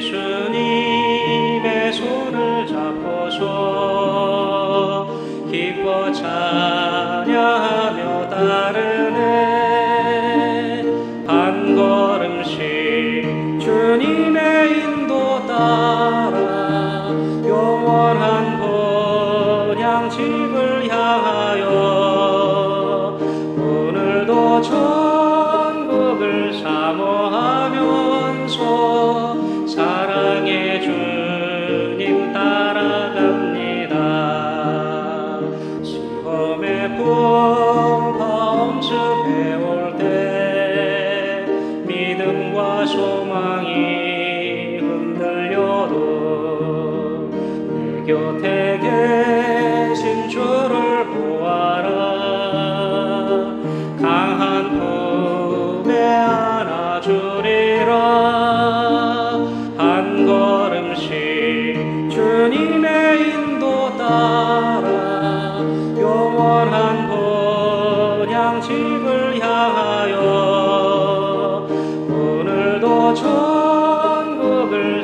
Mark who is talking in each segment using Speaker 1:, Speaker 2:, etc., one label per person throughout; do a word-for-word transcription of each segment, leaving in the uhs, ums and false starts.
Speaker 1: 예수님의 손을 잡고서 기뻐 찬양하며 따르네. 한 걸음씩 주님의 인도 따라 영원한 본향집을 향하여 오늘도 천국을 사모하면서 사랑의 주님 따라갑니다. 시험의 풍파 엄습해올 때 믿음과 소망이 흔들려도 내 곁에 계신 주를 보아라. 강한 품에 안아주리라. 한 걸음씩 주님의 인도 따라 영원한 본향집을 향하여 오늘도 천국을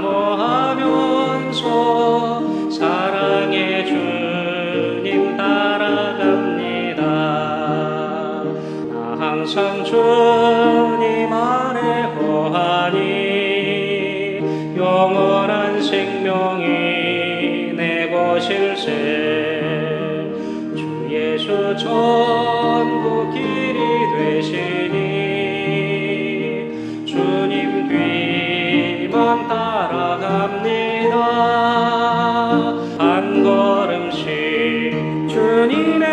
Speaker 1: 사모하면서 사랑의 주님 따라갑니다. 나 항상 주님 안에 거하니 영원한 생명이 내 것일세. 주 예수 천국 길이 되시니 주님 뒤만 따라갑니다. 한 걸음씩 주님의